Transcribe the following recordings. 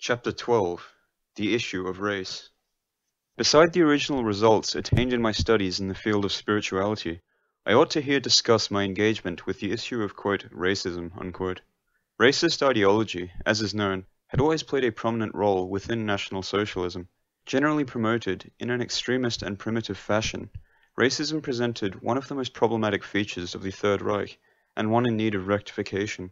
Chapter 12: The Issue of Race. Beside the original results attained in my studies in the field of spirituality, I ought to here discuss my engagement with the issue of "racism." Racist ideology, as is known, had always played a prominent role within National Socialism. Generally promoted in an extremist and primitive fashion, racism presented one of the most problematic features of the Third Reich, and one in need of rectification.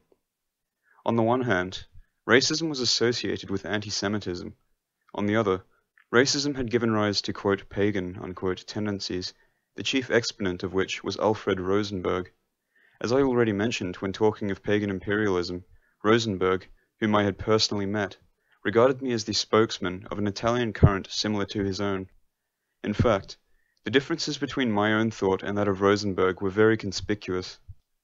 On the one hand, racism was associated with anti-Semitism. On the other, racism had given rise to "pagan" tendencies, the chief exponent of which was Alfred Rosenberg. As I already mentioned when talking of pagan imperialism, Rosenberg, whom I had personally met, regarded me as the spokesman of an Italian current similar to his own. In fact, the differences between my own thought and that of Rosenberg were very conspicuous.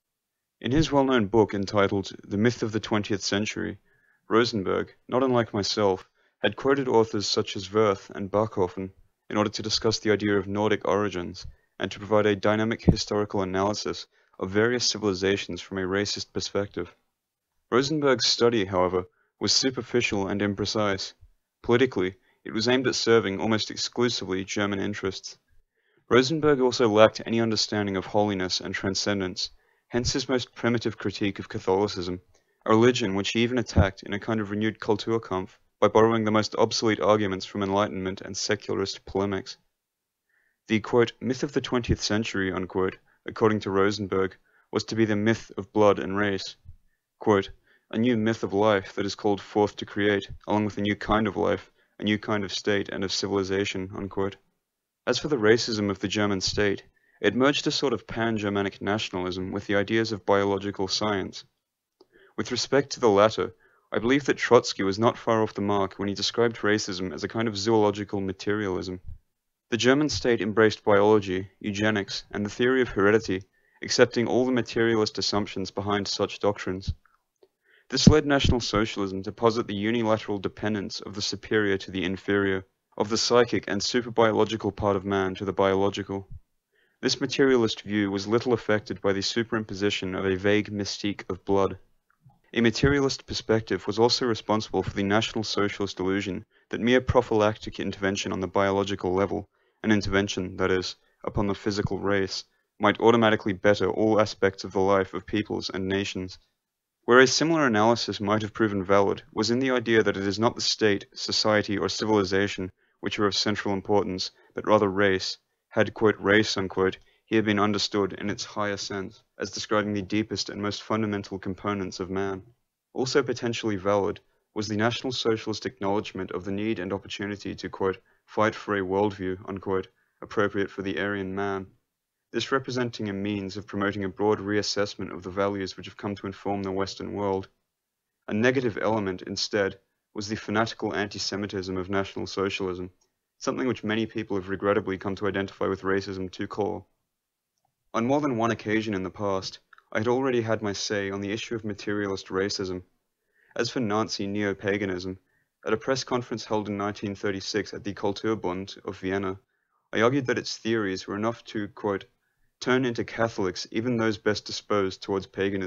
In his well-known book entitled The Myth of the 20th Century, Rosenberg, not unlike myself, had quoted authors such as Wirth and Bachofen in order to discuss the idea of Nordic origins and to provide a dynamic historical analysis of various civilizations from a racist perspective. Rosenberg's study, however, was superficial and imprecise. Politically, it was aimed at serving almost exclusively German interests. Rosenberg also lacked any understanding of holiness and transcendence, hence his most primitive critique of Catholicism, a religion which he even attacked in a kind of renewed Kulturkampf by borrowing the most obsolete arguments from Enlightenment and secularist polemics. The "myth of the 20th century," according to Rosenberg, was to be the myth of blood and race. "A new myth of life that is called forth to create, along with a new kind of life, a new kind of state and of civilization." As for the racism of the German state, it merged a sort of pan-Germanic nationalism with the ideas of biological science. With respect to the latter, I believe that Trotsky was not far off the mark when he described racism as a kind of zoological materialism. The German state embraced biology, eugenics, and the theory of heredity, accepting all the materialist assumptions behind such doctrines. This led National Socialism to posit the unilateral dependence of the superior to the inferior, of the psychic and superbiological part of man to the biological. This materialist view was little affected by the superimposition of a vague mystique of blood. A materialist perspective was also responsible for the National Socialist illusion that mere prophylactic intervention on the biological level, an intervention, that is, upon the physical race, might automatically better all aspects of the life of peoples and nations. Where a similar analysis might have proven valid was in the idea that it is not the state, society, or civilization which are of central importance, but rather race, had "race" here been understood in its higher sense, as describing the deepest and most fundamental components of man. Also potentially valid was the National Socialist acknowledgement of the need and opportunity to "fight for a worldview" appropriate for the Aryan man, this representing a means of promoting a broad reassessment of the values which have come to inform the Western world. A negative element, instead, was the fanatical anti-Semitism of National Socialism, something which many people have regrettably come to identify with racism to core. On more than one occasion in the past, I had already had my say on the issue of materialist racism. As for Nazi neo-paganism, at a press conference held in 1936 at the Kulturbund of Vienna, I argued that its theories were enough to, turn into Catholics even those best disposed towards paganism, .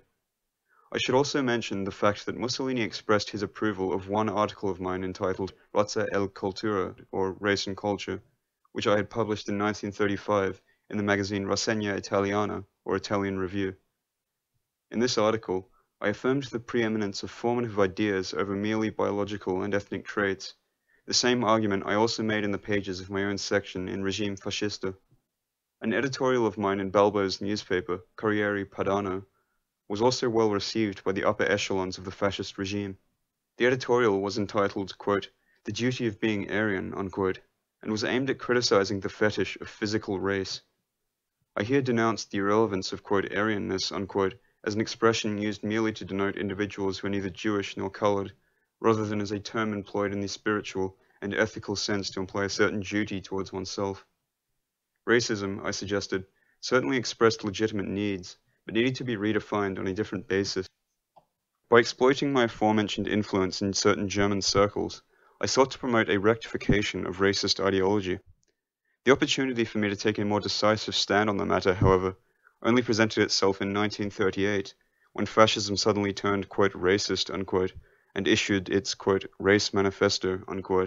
I should also mention the fact that Mussolini expressed his approval of one article of mine entitled Razza e Cultura, or Race and Culture, which I had published in 1935 in the magazine Rassegna Italiana, or Italian Review. In this article, I affirmed the preeminence of formative ideas over merely biological and ethnic traits. The same argument I also made in the pages of my own section in Regime Fascista. An editorial of mine in Balbo's newspaper, Corriere Padano, was also well received by the upper echelons of the fascist regime. The editorial was entitled, The Duty of Being Aryan, and was aimed at criticizing the fetish of physical race. I here denounced the irrelevance of Aryanness, as an expression used merely to denote individuals who are neither Jewish nor colored, rather than as a term employed in the spiritual and ethical sense to imply a certain duty towards oneself. Racism, I suggested, certainly expressed legitimate needs, but needed to be redefined on a different basis. By exploiting my aforementioned influence in certain German circles, I sought to promote a rectification of racist ideology. The opportunity for me to take a more decisive stand on the matter, however, only presented itself in 1938, when fascism suddenly turned "racist" and issued its, quote, race manifesto, unquote.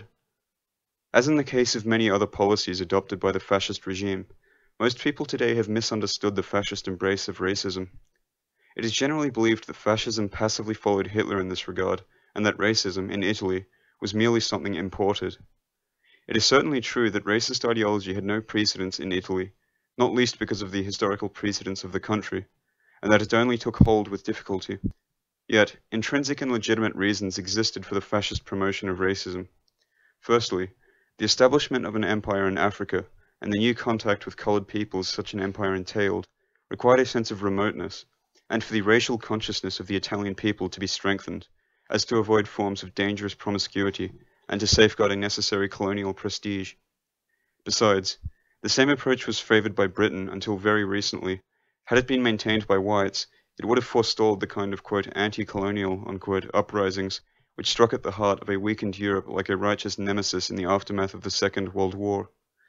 As in the case of many other policies adopted by the fascist regime, most people today have misunderstood the fascist embrace of racism. It is generally believed that fascism passively followed Hitler in this regard, and that racism, in Italy, was merely something imported. It is certainly true that racist ideology had no precedence in Italy, not least because of the historical precedence of the country, and that it only took hold with difficulty. Yet, intrinsic and legitimate reasons existed for the fascist promotion of racism. Firstly, the establishment of an empire in Africa, and the new contact with colored peoples such an empire entailed, required a sense of remoteness, and for the racial consciousness of the Italian people to be strengthened, as to avoid forms of dangerous promiscuity, and to safeguard a necessary colonial prestige. Besides, the same approach was favored by Britain until very recently. Had it been maintained by whites, it would have forestalled the kind of, quote, anti-colonial, unquote, uprisings which struck at the heart of a weakened Europe like a righteous nemesis in the aftermath of the Second World War.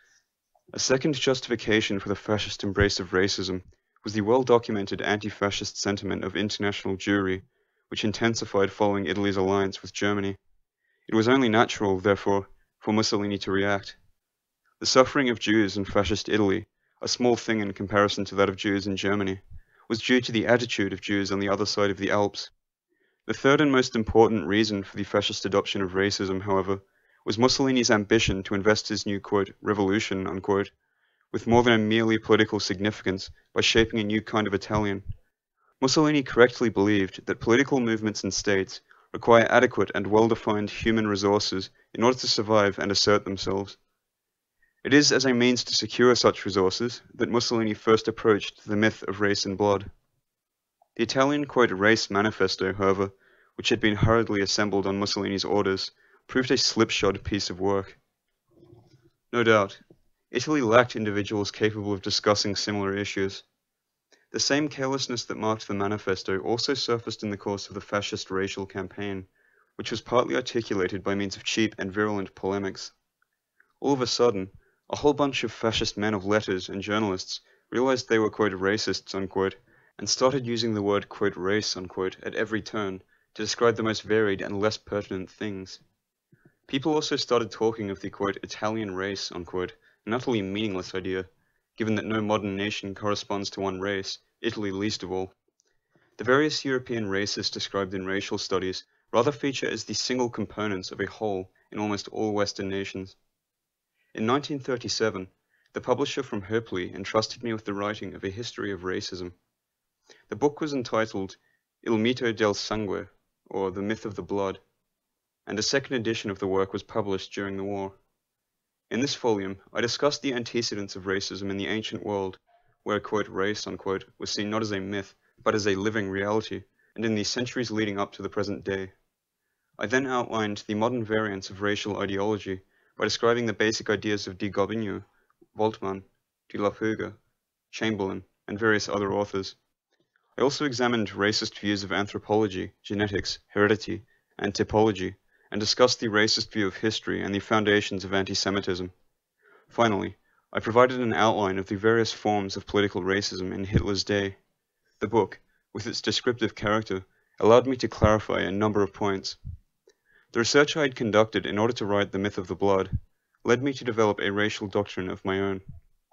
A second justification for the fascist embrace of racism was the well-documented anti-fascist sentiment of international Jewry, which intensified following Italy's alliance with Germany. It was only natural, therefore, for Mussolini to react. The suffering of Jews in fascist Italy, a small thing in comparison to that of Jews in Germany, was due to the attitude of Jews on the other side of the Alps. The third and most important reason for the fascist adoption of racism, however, was Mussolini's ambition to invest his new, quote, revolution, unquote, with more than a merely political significance by shaping a new kind of Italian. Mussolini correctly believed that political movements and states require adequate and well-defined human resources in order to survive and assert themselves. It is as a means to secure such resources that Mussolini first approached the myth of race and blood. The Italian, quote, race manifesto, however, which had been hurriedly assembled on Mussolini's orders, proved a slipshod piece of work. No doubt, Italy lacked individuals capable of discussing similar issues. The same carelessness that marked the manifesto also surfaced in the course of the fascist racial campaign, which was partly articulated by means of cheap and virulent polemics. All of a sudden, a whole bunch of fascist men of letters and journalists realized they were, quote, racists, unquote, and started using the word, quote, race, unquote, at every turn to describe the most varied and less pertinent things. People also started talking of the, quote, Italian race, unquote, an utterly meaningless idea, given that no modern nation corresponds to one race, Italy least of all. The various European races described in racial studies rather feature as the single components of a whole in almost all Western nations. In 1937, the publisher from Hoepli entrusted me with the writing of a history of racism. The book was entitled Il mito del sangue, or The Myth of the Blood, and a second edition of the work was published during the war. In this volume, I discussed the antecedents of racism in the ancient world, where, quote, race, unquote, was seen not as a myth, but as a living reality, and in the centuries leading up to the present day. I then outlined the modern variants of racial ideology by describing the basic ideas of de Gobineau, Voltman, de la Puga, Chamberlain, and various other authors. I also examined racist views of anthropology, genetics, heredity, and typology, and discussed the racist view of history and the foundations of anti-Semitism. Finally, I provided an outline of the various forms of political racism in Hitler's day. The book, with its descriptive character, allowed me to clarify a number of points. The research I had conducted in order to write The Myth of the Blood led me to develop a racial doctrine of my own.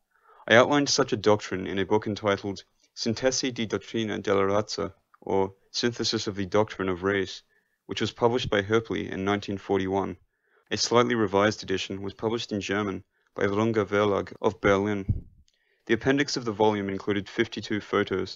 I outlined such a doctrine in a book entitled Sintesi di Dottrina della Razza, or Synthesis of the Doctrine of Race, which was published by Hoepli in 1941. A slightly revised edition was published in German by Runge Verlag of Berlin. The appendix of the volume included 52 photos.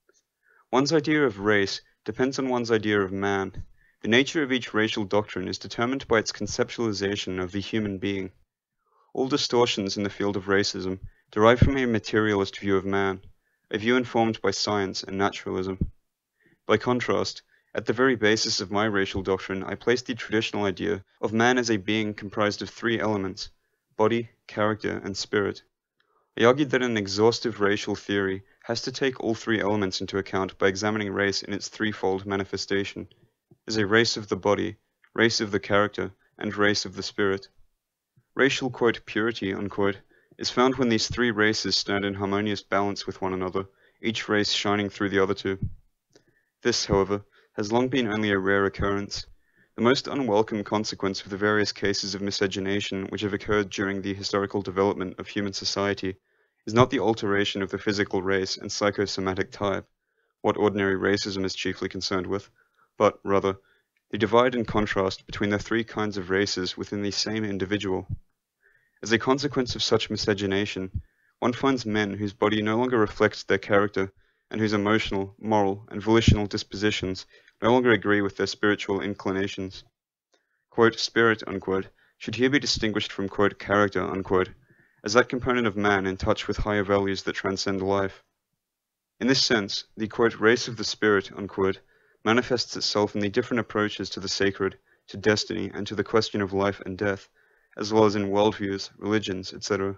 One's idea of race depends on one's idea of man. The nature of each racial doctrine is determined by its conceptualization of the human being. All distortions in the field of racism derive from a materialist view of man, a view informed by science and naturalism. By contrast, at the very basis of my racial doctrine, I placed the traditional idea of man as a being comprised of three elements: body, character, and spirit. I argued that an exhaustive racial theory has to take all three elements into account by examining race in its threefold manifestation, as a race of the body, race of the character, and race of the spirit. Racial, quote, purity, unquote, is found when these three races stand in harmonious balance with one another, each race shining through the other two. This, however, has long been only a rare occurrence. The most unwelcome consequence of the various cases of miscegenation which have occurred during the historical development of human society is not the alteration of the physical race and psychosomatic type, what ordinary racism is chiefly concerned with, but, rather, the divide and contrast between the three kinds of races within the same individual. As a consequence of such miscegenation, one finds men whose body no longer reflects their character, and whose emotional, moral, and volitional dispositions no longer agree with their spiritual inclinations. Quote, spirit, unquote, should here be distinguished from, quote, character, unquote, as that component of man in touch with higher values that transcend life. In this sense, the, quote, race of the spirit, unquote, manifests itself in the different approaches to the sacred, to destiny, and to the question of life and death, as well as in worldviews, religions, etc.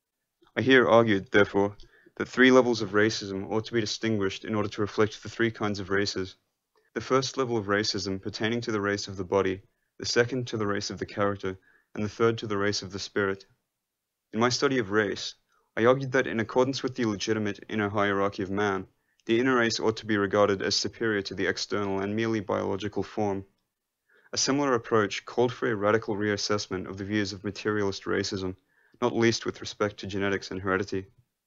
I here argued, therefore, that three levels of racism ought to be distinguished in order to reflect the three kinds of races. The first level of racism pertaining to the race of the body, the second to the race of the character, and the third to the race of the spirit. In my study of race, I argued that in accordance with the legitimate inner hierarchy of man, the inner race ought to be regarded as superior to the external and merely biological form. A similar approach called for a radical reassessment of the views of materialist racism, not least with respect to genetics and heredity.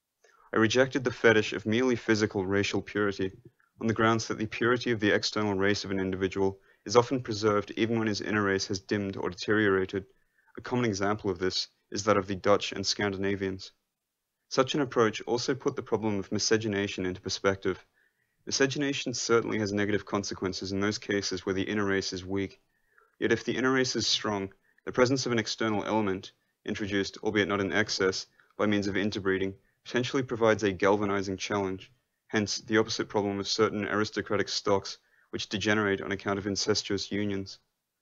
I rejected the fetish of merely physical racial purity, on the grounds that the purity of the external race of an individual is often preserved even when his inner race has dimmed or deteriorated. A common example of this is that of the Dutch and Scandinavians. Such an approach also put the problem of miscegenation into perspective. Miscegenation certainly has negative consequences in those cases where the inner race is weak. Yet if the inner race is strong, the presence of an external element, introduced, albeit not in excess, by means of interbreeding, potentially provides a galvanizing challenge. Hence, the opposite problem of certain aristocratic stocks which degenerate on account of incestuous unions.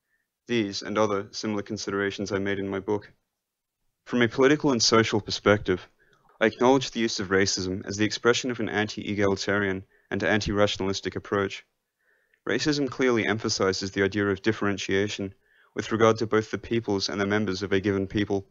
These and other similar considerations I made in my book. From a political and social perspective, I acknowledge the use of racism as the expression of an anti-egalitarian and anti-rationalistic approach. Racism clearly emphasizes the idea of differentiation with regard to both the peoples and the members of a given people.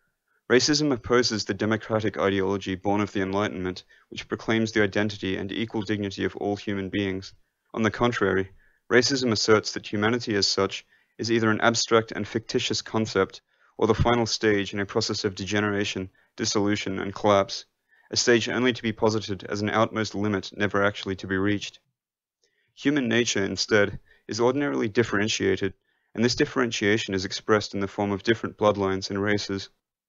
Racism opposes the democratic ideology born of the Enlightenment, which proclaims the identity and equal dignity of all human beings. On the contrary, racism asserts that humanity as such is either an abstract and fictitious concept, or the final stage in a process of degeneration, dissolution, and collapse, a stage only to be posited as an outmost limit never actually to be reached. Human nature, instead, is ordinarily differentiated, and this differentiation is expressed in the form of different bloodlines and races.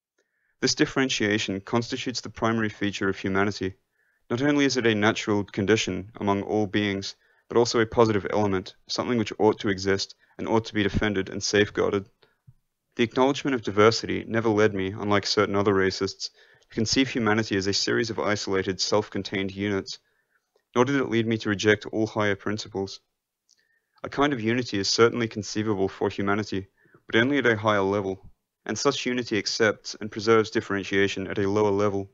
This differentiation constitutes the primary feature of humanity. Not only is it a natural condition among all beings, but also a positive element, something which ought to exist and ought to be defended and safeguarded. The acknowledgement of diversity never led me, unlike certain other racists, to conceive humanity as a series of isolated, self-contained units, nor did it lead me to reject all higher principles. A kind of unity is certainly conceivable for humanity, but only at a higher level, and such unity accepts and preserves differentiation at a lower level.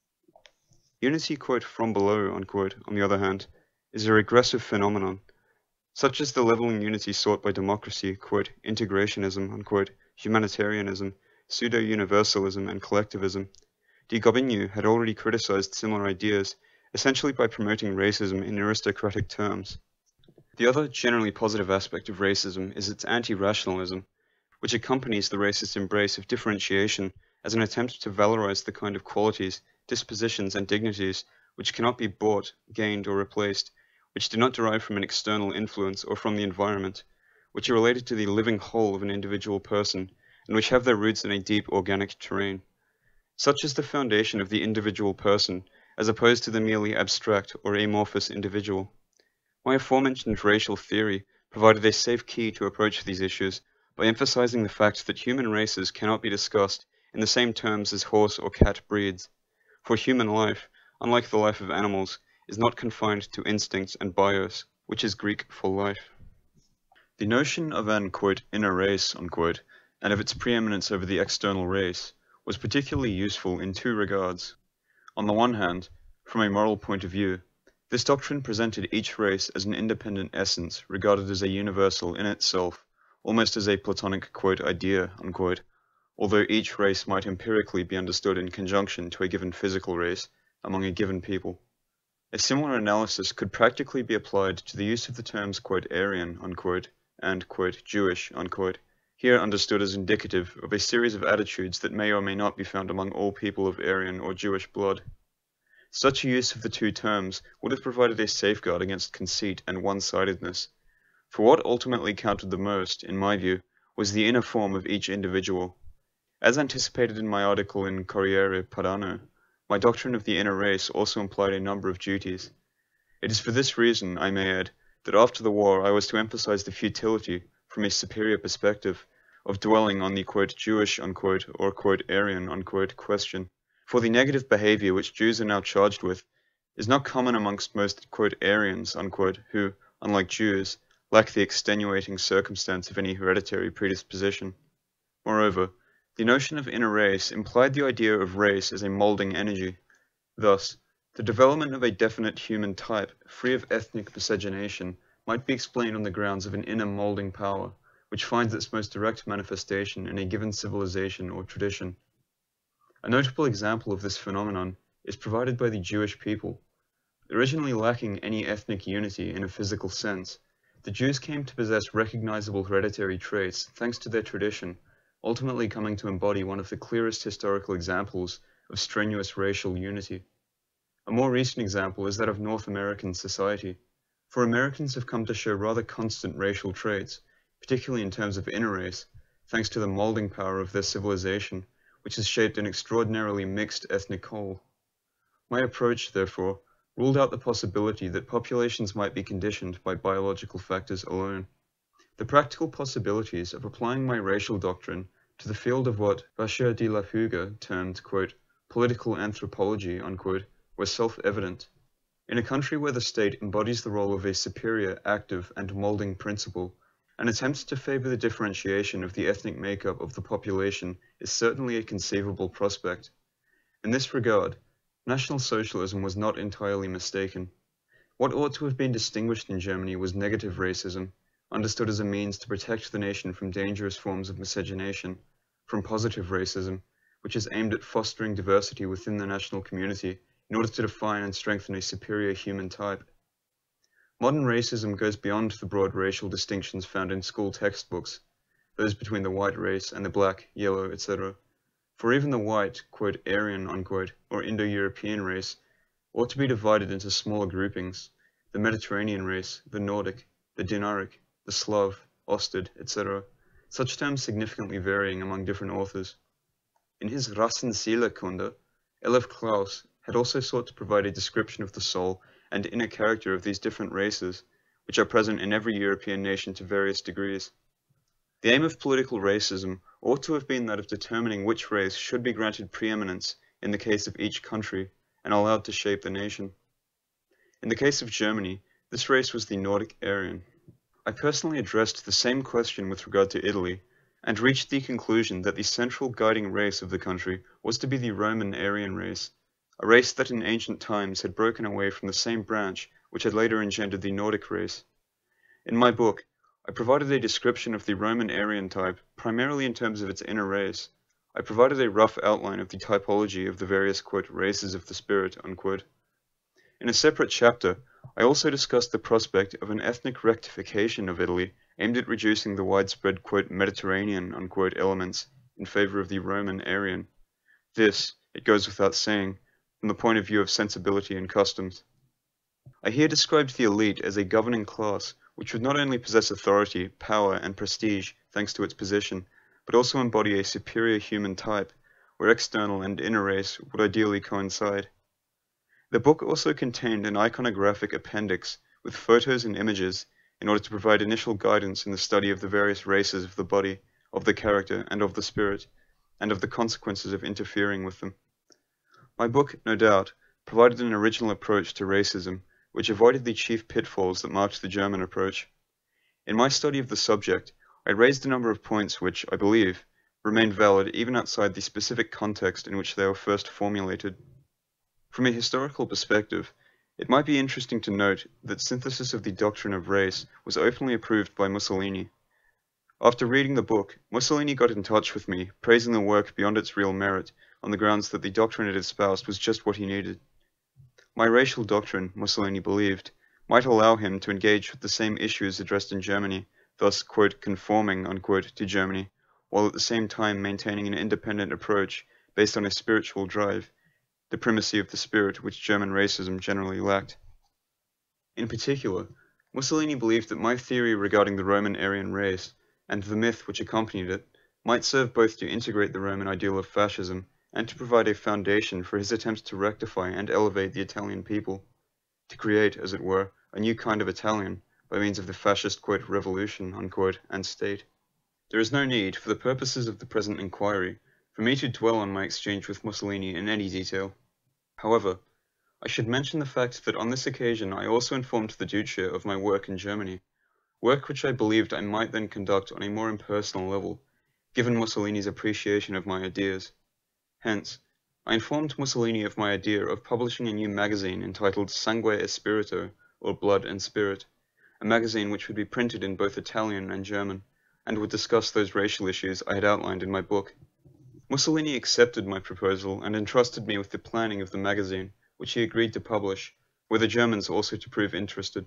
Unity, quote, from below, unquote, on the other hand, is a regressive phenomenon, such as the leveling unity sought by democracy, quote, integrationism, unquote, humanitarianism, pseudo-universalism, and collectivism. De Gobineau had already criticized similar ideas, essentially by promoting racism in aristocratic terms. The other generally positive aspect of racism is its anti-rationalism, which accompanies the racist embrace of differentiation as an attempt to valorize the kind of qualities, dispositions, and dignities which cannot be bought, gained, or replaced, which do not derive from an external influence or from the environment, which are related to the living whole of an individual person, and which have their roots in a deep organic terrain. Such is the foundation of the individual person, as opposed to the merely abstract or amorphous individual. My aforementioned racial theory provided a safe key to approach these issues by emphasizing the fact that human races cannot be discussed in the same terms as horse or cat breeds, for human life, unlike the life of animals, is not confined to instincts and bios, which is Greek for life. The notion of an, quote, inner race, unquote, and of its preeminence over the external race, was particularly useful in two regards. On the one hand, from a moral point of view, this doctrine presented each race as an independent essence regarded as a universal in itself, almost as a Platonic, quote, idea, unquote, although each race might empirically be understood in conjunction to a given physical race among a given people. A similar analysis could practically be applied to the use of the terms, quote, Aryan, unquote, and, quote, Jewish, unquote, here understood as indicative of a series of attitudes that may or may not be found among all people of Aryan or Jewish blood. Such a use of the two terms would have provided a safeguard against conceit and one-sidedness, for what ultimately counted the most, in my view, was the inner form of each individual. As anticipated in my article in Corriere Padano, my doctrine of the inner race also implied a number of duties. It is for this reason, I may add, that after the war I was to emphasize the futility, from a superior perspective, of dwelling on the quote, Jewish unquote, or quote, Aryan unquote, question. For the negative behavior which Jews are now charged with is not common amongst most quote, Aryans unquote, who, unlike Jews, lack the extenuating circumstance of any hereditary predisposition. Moreover, the notion of inner race implied the idea of race as a molding energy. Thus, the development of a definite human type, free of ethnic miscegenation, might be explained on the grounds of an inner molding power, which finds its most direct manifestation in a given civilization or tradition. A notable example of this phenomenon is provided by the Jewish people. Originally lacking any ethnic unity in a physical sense, the Jews came to possess recognizable hereditary traits thanks to their tradition, ultimately coming to embody one of the clearest historical examples of strenuous racial unity. A more recent example is that of North American society, for Americans have come to show rather constant racial traits, particularly in terms of inner race, thanks to the molding power of their civilization, which has shaped an extraordinarily mixed ethnic whole. My approach, therefore, ruled out the possibility that populations might be conditioned by biological factors alone. The practical possibilities of applying my racial doctrine to the field of what Bashir de la Huga termed, quote, political anthropology, unquote, were self-evident. In a country where the state embodies the role of a superior, active, and molding principle, an attempt to favor the differentiation of the ethnic makeup of the population is certainly a conceivable prospect. In this regard, National Socialism was not entirely mistaken. What ought to have been distinguished in Germany was negative racism, understood as a means to protect the nation from dangerous forms of miscegenation, from positive racism, which is aimed at fostering diversity within the national community in order to define and strengthen a superior human type. Modern racism goes beyond the broad racial distinctions found in school textbooks, those between the white race and the black, yellow, etc. For even the white, quote, Aryan, unquote, or Indo-European race ought to be divided into smaller groupings: the Mediterranean race, the Nordic, the Dinaric, the Slav, Ostad, etc., such terms significantly varying among different authors. In his Rassenseelekunde, Elef Klaus had also sought to provide a description of the soul and inner character of these different races, which are present in every European nation to various degrees. The aim of political racism ought to have been that of determining which race should be granted preeminence in the case of each country and allowed to shape the nation. In the case of Germany, this race was the Nordic Aryan. I personally addressed the same question with regard to Italy, and reached the conclusion that the central guiding race of the country was to be the Roman Aryan race, a race that in ancient times had broken away from the same branch which had later engendered the Nordic race. In my book, I provided a description of the Roman Aryan type primarily in terms of its inner race. I provided a rough outline of the typology of the various, quote, races of the spirit, unquote. In a separate chapter, I also discussed the prospect of an ethnic rectification of Italy aimed at reducing the widespread, quote, Mediterranean, unquote, elements in favor of the Roman Aryan. This, it goes without saying, from the point of view of sensibility and customs. I here described the elite as a governing class which would not only possess authority, power, and prestige thanks to its position, but also embody a superior human type, where external and inner race would ideally coincide. The book also contained an iconographic appendix with photos and images in order to provide initial guidance in the study of the various races of the body, of the character, and of the spirit, and of the consequences of interfering with them. My book, no doubt, provided an original approach to racism, which avoided the chief pitfalls that marked the German approach. In my study of the subject, I raised a number of points which, I believe, remain valid even outside the specific context in which they were first formulated. From a historical perspective, it might be interesting to note that synthesis of the doctrine of race was openly approved by Mussolini. After reading the book, Mussolini got in touch with me, praising the work beyond its real merit, on the grounds that the doctrine it espoused was just what he needed. My racial doctrine, Mussolini believed, might allow him to engage with the same issues addressed in Germany, thus, quote, conforming, unquote, to Germany, while at the same time maintaining an independent approach based on a spiritual drive, the primacy of the spirit which German racism generally lacked. In particular, Mussolini believed that my theory regarding the Roman Aryan race, and the myth which accompanied it, might serve both to integrate the Roman ideal of fascism and to provide a foundation for his attempts to rectify and elevate the Italian people, to create, as it were, a new kind of Italian by means of the fascist, quote, revolution, unquote, and state. There is no need, for the purposes of the present inquiry, for me to dwell on my exchange with Mussolini in any detail. However, I should mention the fact that on this occasion I also informed the Duce of my work in Germany, work which I believed I might then conduct on a more impersonal level, given Mussolini's appreciation of my ideas. Hence, I informed Mussolini of my idea of publishing a new magazine entitled Sangue e Spirito, or Blood and Spirit, a magazine which would be printed in both Italian and German, and would discuss those racial issues I had outlined in my book. Mussolini accepted my proposal and entrusted me with the planning of the magazine, which he agreed to publish, were the Germans also to prove interested.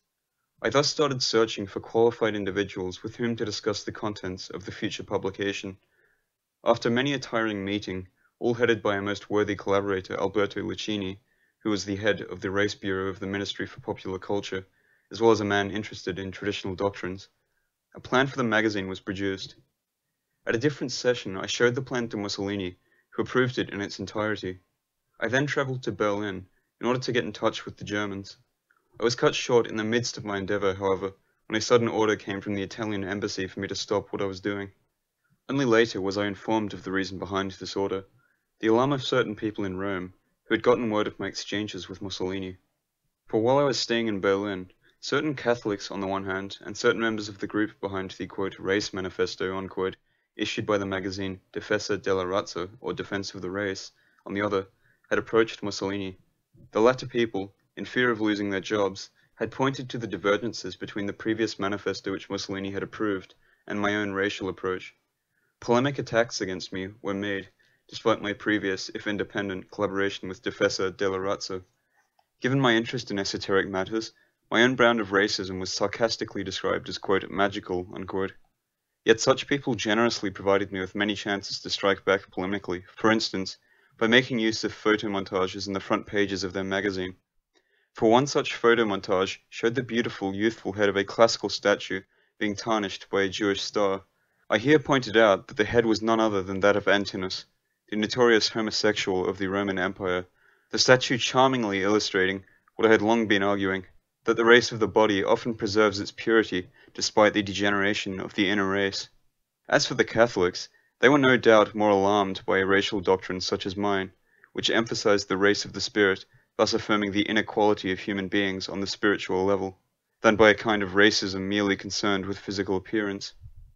I thus started searching for qualified individuals with whom to discuss the contents of the future publication. After many a tiring meeting, all headed by a most worthy collaborator, Alberto Lucchini, who was the head of the Race Bureau of the Ministry for Popular Culture, as well as a man interested in traditional doctrines, a plan for the magazine was produced. At a different session, I showed the plan to Mussolini, who approved it in its entirety. I then travelled to Berlin in order to get in touch with the Germans. I was cut short in the midst of my endeavour, however, when a sudden order came from the Italian embassy for me to stop what I was doing. Only later was I informed of the reason behind this order, the alarm of certain people in Rome, who had gotten word of my exchanges with Mussolini. For while I was staying in Berlin, certain Catholics on the one hand, and certain members of the group behind the, quote, race manifesto, unquote, issued by the magazine Difesa della Razza, or Defense of the Race, on the other, had approached Mussolini. The latter people, in fear of losing their jobs, had pointed to the divergences between the previous manifesto which Mussolini had approved and my own racial approach. Polemic attacks against me were made, despite my previous, if independent, collaboration with Difesa della Razza. Given my interest in esoteric matters, my own brand of racism was sarcastically described as, quote, magical, unquote. Yet such people generously provided me with many chances to strike back polemically, for instance, by making use of photomontages in the front pages of their magazine. For one such photomontage showed the beautiful, youthful head of a classical statue being tarnished by a Jewish star. I here pointed out that the head was none other than that of Antinous, the notorious homosexual of the Roman Empire, the statue charmingly illustrating what I had long been arguing, that the race of the body often preserves its purity despite the degeneration of the inner race. As for the Catholics, they were no doubt more alarmed by a racial doctrine such as mine, which emphasized the race of the spirit, thus affirming the inequality of human beings on the spiritual level, than by a kind of racism merely concerned with physical appearance.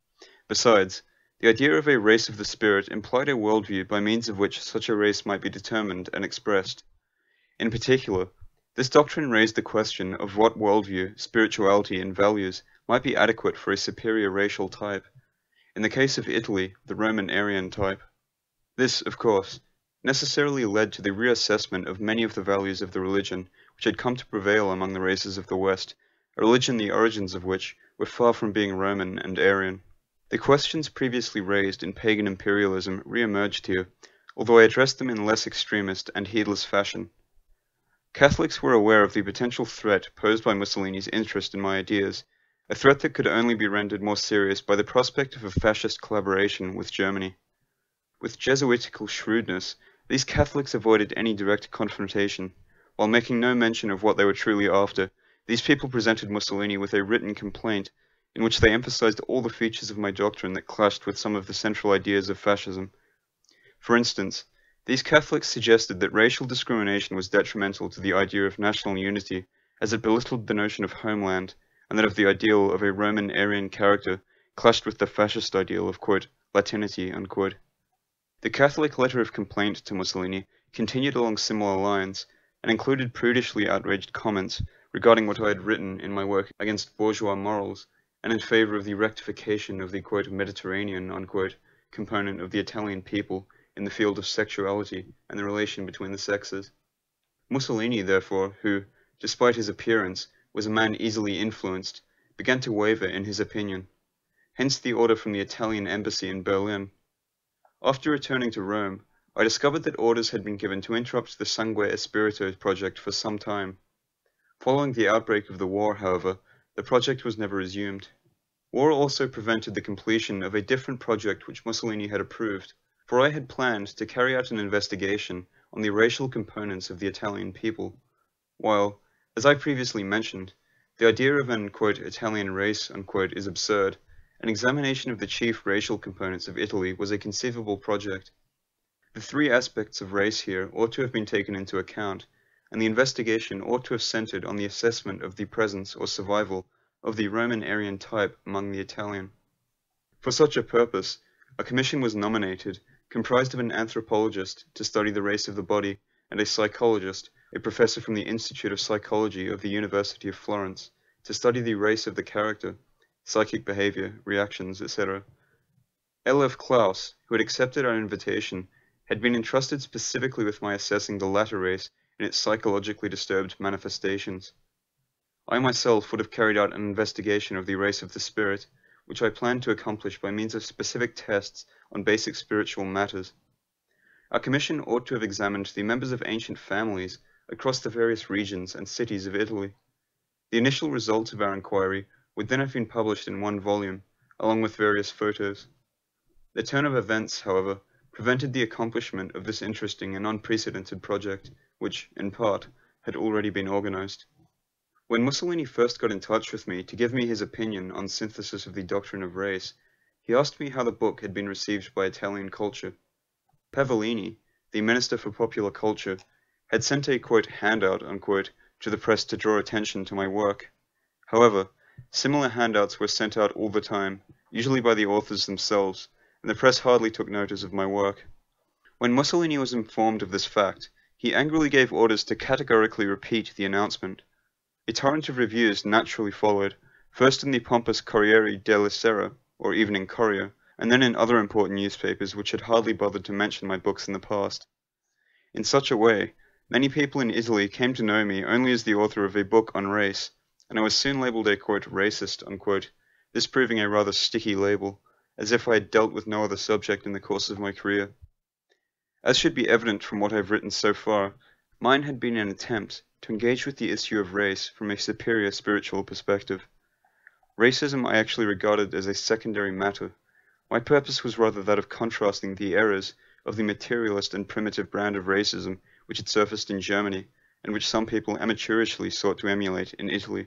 Besides, the idea of a race of the spirit implied a worldview by means of which such a race might be determined and expressed. In particular, this doctrine raised the question of what worldview, spirituality, and values might be adequate for a superior racial type. In the case of Italy, the Roman Aryan type. This, of course, necessarily led to the reassessment of many of the values of the religion which had come to prevail among the races of the West, a religion the origins of which were far from being Roman and Aryan. The questions previously raised in pagan imperialism re-emerged here, although I addressed them in less extremist and heedless fashion. Catholics were aware of the potential threat posed by Mussolini's interest in my ideas, a threat that could only be rendered more serious by the prospect of a fascist collaboration with Germany. With Jesuitical shrewdness, these Catholics avoided any direct confrontation. While making no mention of what they were truly after, these people presented Mussolini with a written complaint in which they emphasized all the features of my doctrine that clashed with some of the central ideas of fascism. For instance, these Catholics suggested that racial discrimination was detrimental to the idea of national unity, as it belittled the notion of homeland, and that of the ideal of a Roman Aryan character clashed with the fascist ideal of, quote, Latinity, unquote. The Catholic letter of complaint to Mussolini continued along similar lines, and included prudishly outraged comments regarding what I had written in my work against bourgeois morals, and in favor of the rectification of the, quote, Mediterranean, unquote, component of the Italian people in the field of sexuality and the relation between the sexes. Mussolini, therefore, who, despite his appearance, was a man easily influenced, began to waver in his opinion, hence the order from the Italian embassy in Berlin. After returning to Rome, I discovered that orders had been given to interrupt the Sangue Espirito project for some time. Following the outbreak of the war, however, the project was never resumed. War also prevented the completion of a different project which Mussolini had approved, for I had planned to carry out an investigation on the racial components of the Italian people, while, as I previously mentioned, the idea of an Italian race is absurd. An examination of the chief racial components of Italy was a conceivable project. The three aspects of race here ought to have been taken into account, and the investigation ought to have centered on the assessment of the presence or survival of the Roman Aryan type among the Italian. For such a purpose, a commission was nominated, comprised of an anthropologist to study the race of the body, and a psychologist, a professor from the Institute of Psychology of the University of Florence, to study the race of the character, psychic behavior, reactions, etc. L.F. Klaus, who had accepted our invitation, had been entrusted specifically with my assessing the latter race in its psychologically disturbed manifestations. I myself would have carried out an investigation of the race of the spirit, which I planned to accomplish by means of specific tests on basic spiritual matters. Our commission ought to have examined the members of ancient families across the various regions and cities of Italy. The initial results of our inquiry would then have been published in one volume, along with various photos. The turn of events, however, prevented the accomplishment of this interesting and unprecedented project, which, in part, had already been organized. When Mussolini first got in touch with me to give me his opinion on synthesis of the doctrine of race, he asked me how the book had been received by Italian culture. Pavellini, the Minister for Popular Culture, had sent a handout to the press to draw attention to my work. However, similar handouts were sent out all the time, usually by the authors themselves, and the press hardly took notice of my work. When Mussolini was informed of this fact, he angrily gave orders to categorically repeat the announcement. A torrent of reviews naturally followed, first in the pompous Corriere della Sera, or Evening Courier, and then in other important newspapers which had hardly bothered to mention my books in the past. In such a way, many people in Italy came to know me only as the author of a book on race, and I was soon labelled a racist, this proving a rather sticky label, as if I had dealt with no other subject in the course of my career. As should be evident from what I have written so far, mine had been an attempt to engage with the issue of race from a superior spiritual perspective. Racism I actually regarded as a secondary matter. My purpose was rather that of contrasting the errors of the materialist and primitive brand of racism which had surfaced in Germany, and which some people amateurishly sought to emulate in Italy.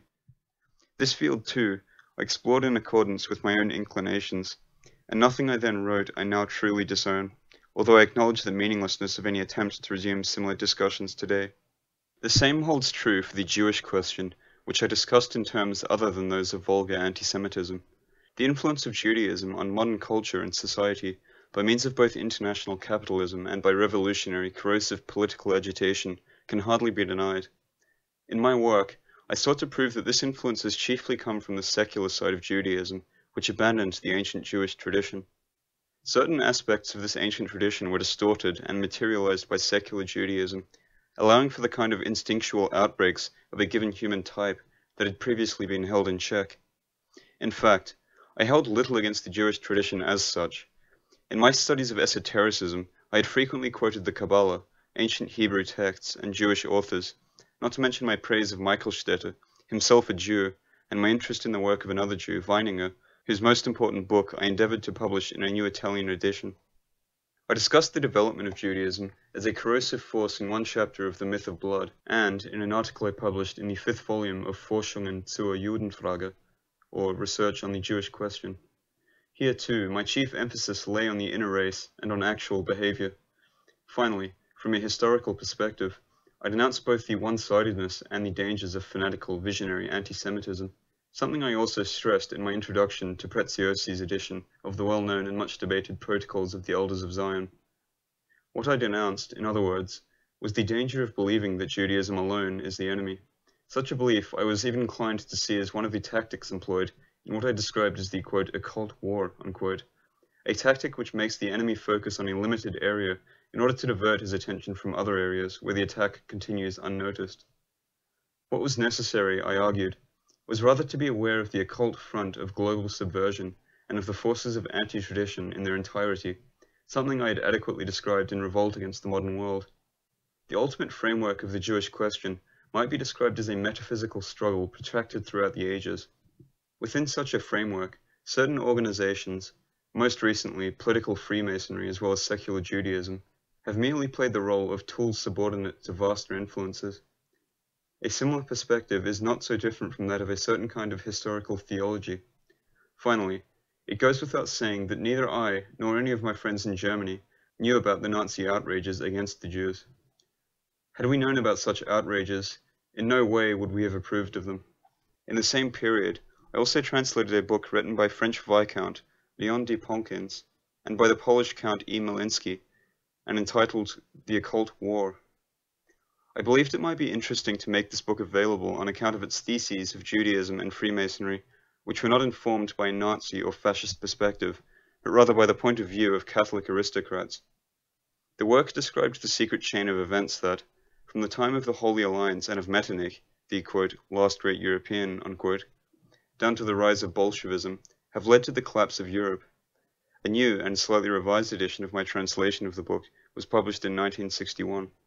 This field, too, I explored in accordance with my own inclinations, and nothing I then wrote I now truly disown, although I acknowledge the meaninglessness of any attempt to resume similar discussions today. The same holds true for the Jewish question, which I discussed in terms other than those of vulgar anti-Semitism. The influence of Judaism on modern culture and society, by means of both international capitalism and by revolutionary, corrosive political agitation, can hardly be denied. In my work, I sought to prove that this influence has chiefly come from the secular side of Judaism, which abandoned the ancient Jewish tradition. Certain aspects of this ancient tradition were distorted and materialized by secular Judaism, allowing for the kind of instinctual outbreaks of a given human type that had previously been held in check. In fact, I held little against the Jewish tradition as such. In my studies of esotericism, I had frequently quoted the Kabbalah, ancient Hebrew texts, and Jewish authors, not to mention my praise of Michaelstädter, himself a Jew, and my interest in the work of another Jew, Weininger, whose most important book I endeavored to publish in a new Italian edition. I discussed the development of Judaism as a corrosive force in one chapter of The Myth of Blood, and in an article I published in the 5th volume of Forschungen zur Judenfrage, or Research on the Jewish Question. Here, too, my chief emphasis lay on the inner race and on actual behavior. Finally, from a historical perspective, I denounced both the one-sidedness and the dangers of fanatical visionary anti-Semitism, something I also stressed in my introduction to Preziosi's edition of the well-known and much-debated Protocols of the Elders of Zion. What I denounced, in other words, was the danger of believing that Judaism alone is the enemy. Such a belief I was even inclined to see as one of the tactics employed in what I described as the, occult war, a tactic which makes the enemy focus on a limited area in order to divert his attention from other areas where the attack continues unnoticed. What was necessary, I argued, was rather to be aware of the occult front of global subversion and of the forces of anti-tradition in their entirety, something I had adequately described in Revolt Against the Modern World. The ultimate framework of the Jewish question might be described as a metaphysical struggle protracted throughout the ages. Within such a framework, certain organizations, most recently political Freemasonry as well as secular Judaism, have merely played the role of tools subordinate to vaster influences. A similar perspective is not so different from that of a certain kind of historical theology. Finally, it goes without saying that neither I nor any of my friends in Germany knew about the Nazi outrages against the Jews. Had we known about such outrages, in no way would we have approved of them. In the same period, I also translated a book written by French Viscount Leon de Ponkins and by the Polish Count E. Malinsky, and entitled The Occult War. I believed it might be interesting to make this book available on account of its theses of Judaism and Freemasonry, which were not informed by a Nazi or fascist perspective, but rather by the point of view of Catholic aristocrats. The work described the secret chain of events that, from the time of the Holy Alliance and of Metternich, the quote, last great European, unquote, down to the rise of Bolshevism, have led to the collapse of Europe. A new and slightly revised edition of my translation of the book was published in 1961.